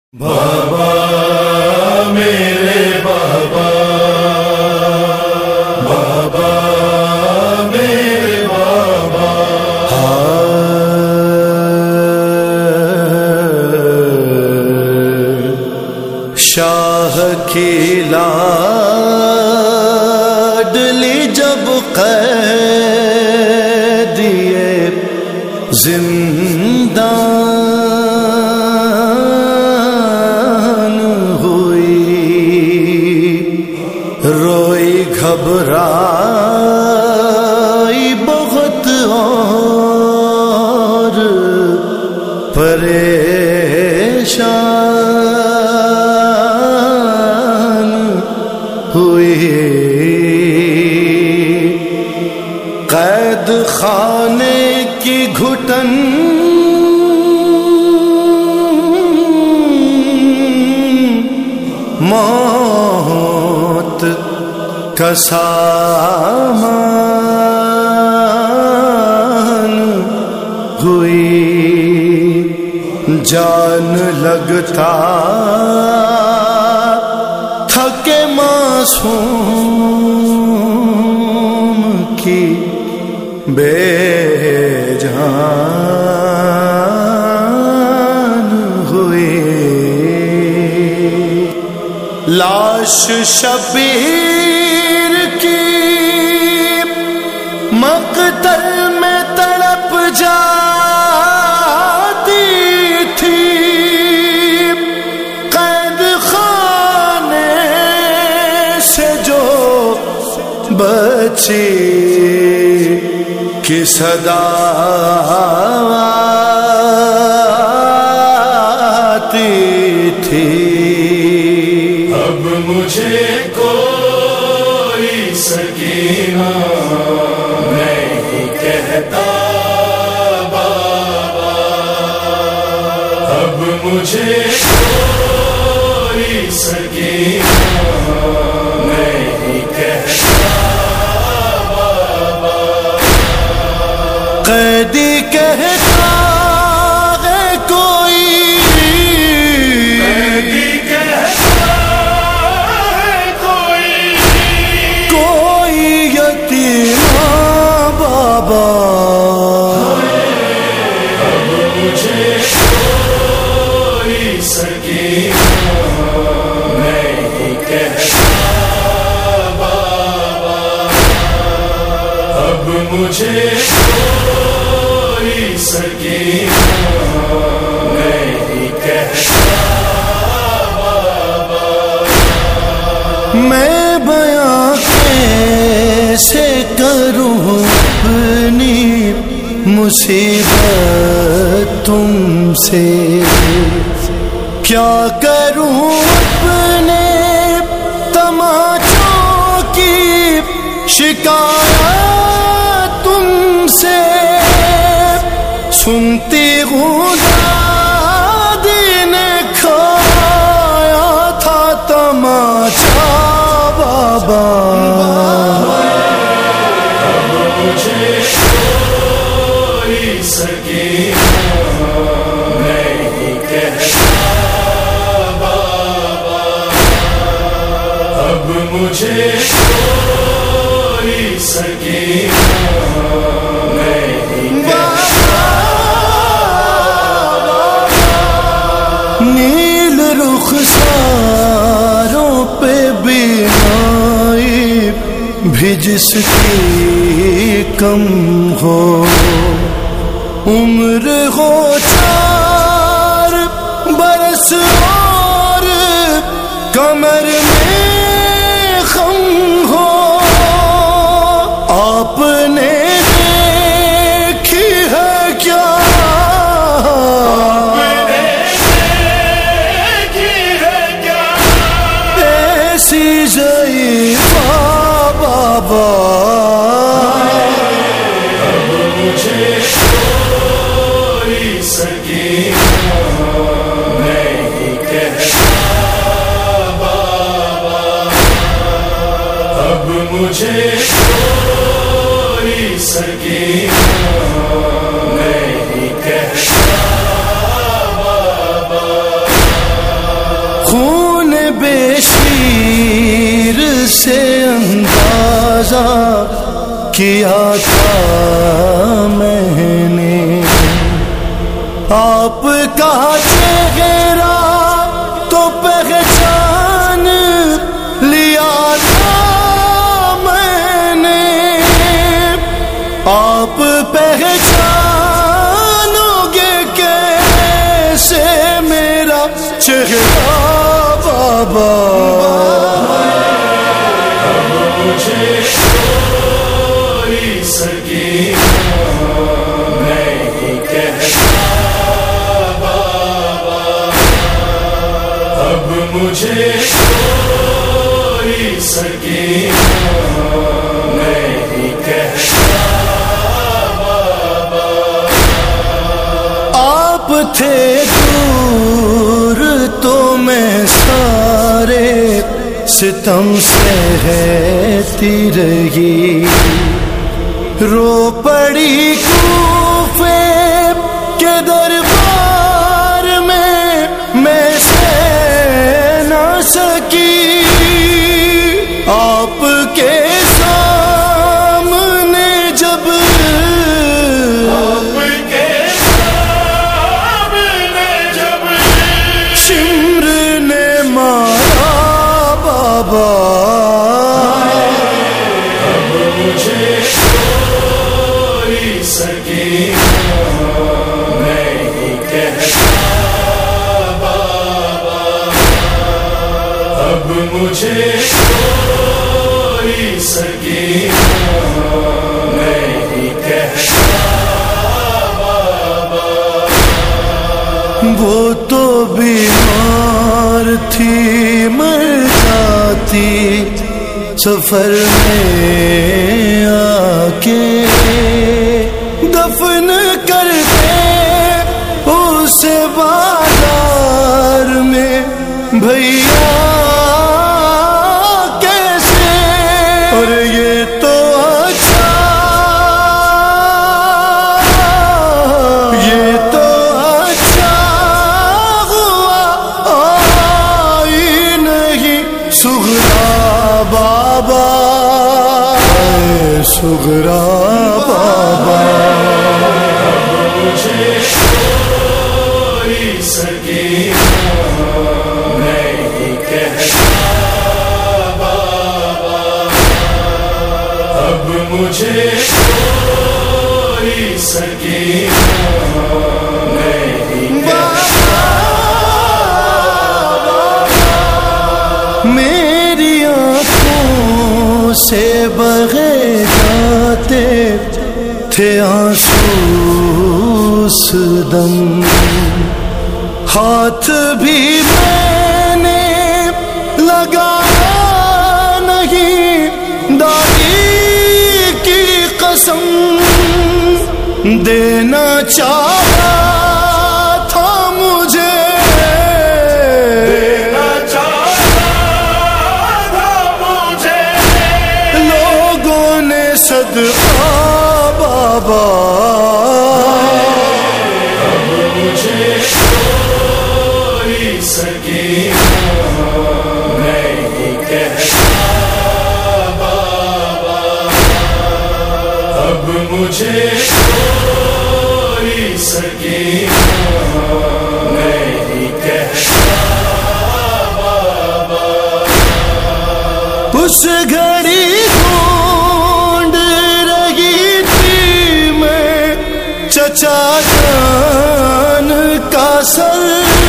بابا میرے بابا، بابا میرے بابا، شاہ کی لاڈلی جب قیدیے زندان روئی گھبرائی بہت اور پریشان ہوئی، قید خانے کی گھٹن موت کا سامان ہوئی، جان لگتا تھا کہ معصوم کی بے جان ہوئی، لاش شبیر کی مقتل میں تڑپ جاتی تھی، قید خانے سے جو بچی کی صدا آتی تھی، اب مجھے کوئی سکینہ نہیں کہتا بابا، اب مجھے کوئی سکینہ نہیں کہتا بابا، قیدی کہتا ہے کوئی، قیدی کہتا ہے کوئی یتیم بابا، اب مجھے کوئی سکینہ نہیں کہتا بابا، اب مجھے کوئی سکینہ نہیں کہتا بابا، میں بیاں کیسے کروں اپنی مصیبت تم سے، کیا کروں اپنے تماچوں کی شکایت تم سے، سنتی ہوں دادی نے کھایا تھا تماچا بابا، اب مجھے کوئی سکینہ نہیں کہتا بابا، اب مجھے کوئی سکینہ نہیں کہتا بابا، نیل رخساروں پہ بینائی بھی جس کی کم ہو، عمر ہو 4 برس اور کمر میں خم ہو، آپ نے دیکھی ہے کیا، ایسی ضعیفہ بابا، اب مجھے کوئی سکینہ نہیں کہتا بابا، اب مجھے کوئی سکینہ نہیں کہتا بابا، تقاضا کیا تھا میں نے، آپ کا چہرہ تو پہچان لیا تھا میں نے، آپ پہچانو گے کیسے میرا چہرہ بابا؟ اب مجھے کوئی سکینہ نہیں کہتا بابا، اب مجھے کوئی سکینہ نہیں کہتا بابا۔ آپ تھے دور تو میں سارے ستم سہتی رہی، رو پڑی کوفے کے دربار میں سہ نہ سکی، آپ کے سامنے جب شمر نے مارا بابا، اب مجھے کوئی سکینہ نہیں کہتا بابا، اب مجھے کوئی سکینہ نہیں کہتا بابا۔ وہ تو بیمار تھی مر جاتی سفر میں آ کے، دفن کرتے اسے بازار میں بھیا کیسے، اور یہ تو اچھا، یہ تو اچھا ہوا آئی نہیں سغرا بابا، سغرا بابا۔ مجھے کوئی سکینہ نہیں کہتا بابا، اب مجھے کوئی سکینہ نہیں کہتا بابا۔ میری آنکھوں سے بہے جاتے تھے آنسو اس دم، ہاتھ بھی میں نے لگایا نہیں، دادی کی قسم دینا چاہا تھا مجھے، دینا چاہتا تھا مجھے، لوگوں نے صدقہ بابا، اب مجھے کوئی سکینہ نہیں کہتا بابا، اب مجھے کوئی سکینہ نہیں کہتا بابا۔ اس گھڑی ڈھونڈ رہی تھی میں چچا جان کا سر،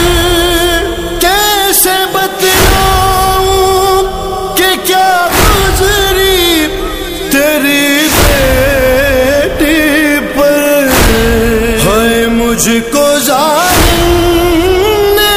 کیسے بتلاؤں کہ کیا گزری تیری بیٹی پر، ہے مجھ کو ظالم نے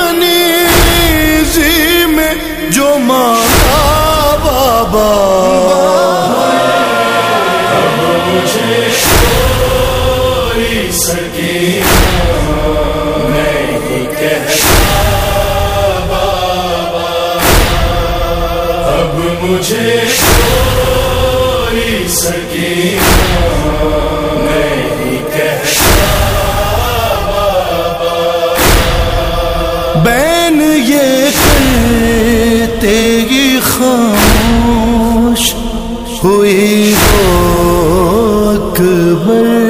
کنیزی میں جو مانگا بابا، اب مجھے کوئی سکینہ نہیں کہتا بابا، اب مجھے کوئی سکینہ نہیں کہتا بابا۔ بین یہ کرتے ہی خاموش ہوئی وہ اکبر،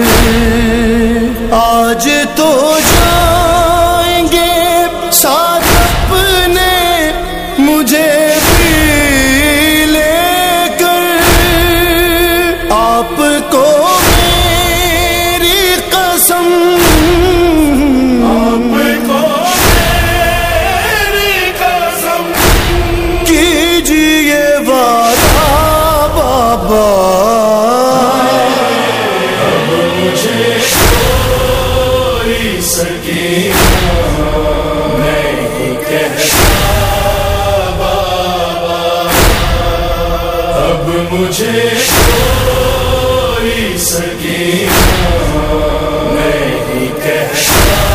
آج تو جائیں گے ساتھ اپنے مجھے بھی لے کر، آپ کو میری قسم، آپ کو میری قسم، کیجیے وعدہ بابا، اب مجھے کوئی سکینہ نہیں کہتا بابا، اب مجھے کوئی سکینہ نہیں کہتا